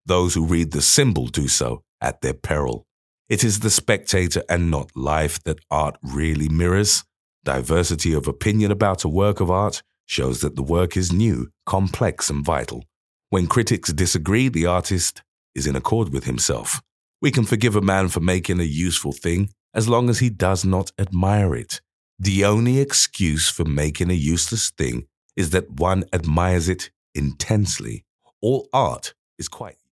Those who read the symbol do so at their peril. It is the spectator and not life that art really mirrors. Diversity of opinion about a work of art shows that the work is new, complex, and vital. When critics disagree, the artist is in accord with himself. We can forgive a man for making a useful thing as long as he does not admire it. The only excuse for making a useless thing is that one admires it intensely. All art is quite